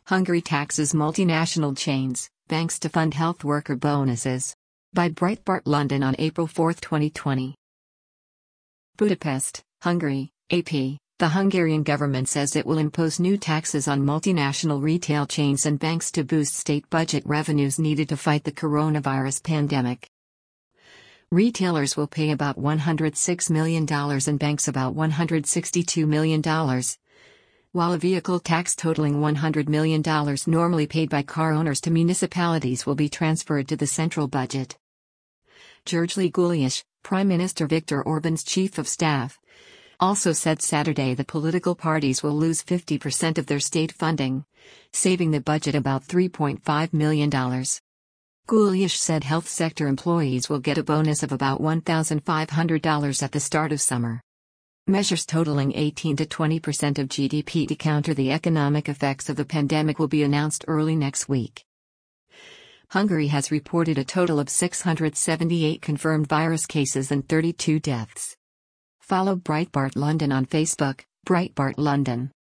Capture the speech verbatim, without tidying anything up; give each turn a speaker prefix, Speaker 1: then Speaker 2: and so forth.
Speaker 1: Hungary taxes multinational chains, banks to fund health worker bonuses. By Breitbart London on April fourth, twenty twenty. Budapest, Hungary, A P. The Hungarian government says it will impose new taxes on multinational retail chains and banks to boost state budget revenues needed to fight the coronavirus pandemic. Retailers will pay about one hundred six million dollars and banks about one hundred sixty-two million dollars. While a vehicle tax totaling one hundred million dollars normally paid by car owners to municipalities will be transferred to the central budget. George Gulyas, Prime Minister Viktor Orban's chief of staff, also said Saturday that political parties will lose fifty percent of their state funding, saving the budget about three point five million dollars. Gulyas said health sector employees will get a bonus of about one thousand five hundred dollars at the start of summer. Measures totaling eighteen to twenty percent of G D P to counter the economic effects of the pandemic will be announced early next week. Hungary has reported a total of six hundred seventy-eight confirmed virus cases and thirty-two deaths. Follow Breitbart London on Facebook, Breitbart London.